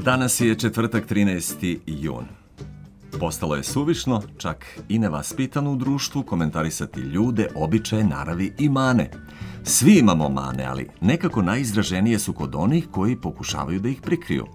Danas je četvrtak 13. jun. Postalo je suvišno, čak i nevaspitano u društvu, komentarisati ljude, običaje, naravi i mane. Svi imamo mane, ali nekako najizraženije su kod onih koji pokušavaju da ih prikriju.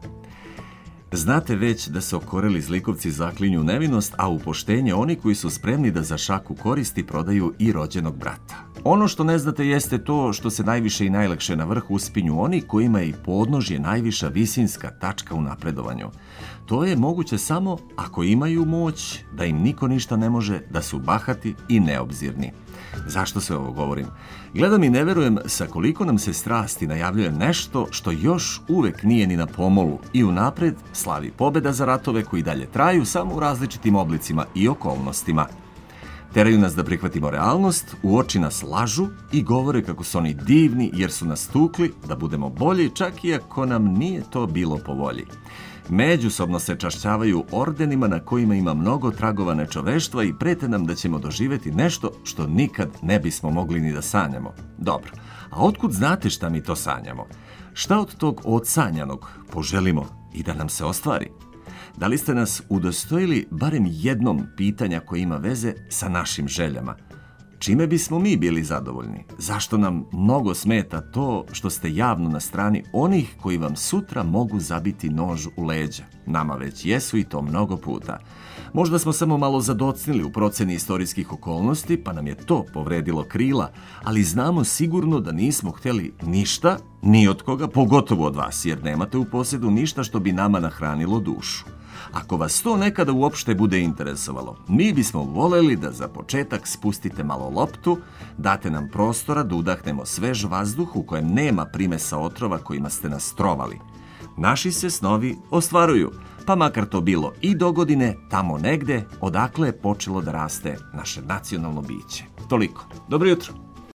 Znate već da se okoreli zlikovci zaklinju nevinost, a u poštenje oni koji su spremni da za šaku koristi prodaju i rođenog brata. Ono što ne znate jeste to što se najviše i najlakše na vrh uspinju oni kojima je i podnožje najviša visinska tačka u napredovanju. To je moguće samo ako imaju moć da im niko ništa ne može, da su bahati i neobzirni. Zašto se ovo govorim? Gledam i ne verujem sa koliko nam se strasti najavljuje nešto što još uvek nije ni na pomolu i unapred slavi pobeda za ratove koji dalje traju samo u različitim oblicima i okolnostima. Teraju nas da prihvatimo realnost, u oči nas lažu i govore kako su oni divni jer su nas tukli da budemo bolji čak i ako nam nije to bilo po volji. Međusobno se čašćavaju ordenima na kojima ima mnogo tragova nečoveštva i prete nam da ćemo doživeti nešto što nikad ne bismo mogli ni da sanjamo. Dobro, a otkud znate šta mi to sanjamo? Šta od tog odsanjanog poželimo i da nam se ostvari? Da li ste nas udostojili barem jednom pitanja koje ima veze sa našim željama? Čime bismo mi bili zadovoljni? Zašto nam mnogo smeta to što ste javno na strani onih koji vam sutra mogu zabiti nož u leđa? Nama već jesu i to mnogo puta. Možda smo samo malo zadocnili u proceni istorijskih okolnosti, pa nam je to povredilo krila, ali znamo sigurno da nismo htjeli ništa, ni od koga, pogotovo od vas, jer nemate u posjedu ništa što bi nama nahranilo dušu. Ako vas to nekada uopšte bude interesovalo, mi bismo voleli da za početak spustite malo loptu, date nam prostora da udahnemo svež vazduh u kojem nema primesa otrova kojima ste nas trovali. Naši se snovi ostvaruju, pa makar to bilo i dogodine tamo negde odakle je počelo da raste naše nacionalno biće. Toliko. Dobro jutro.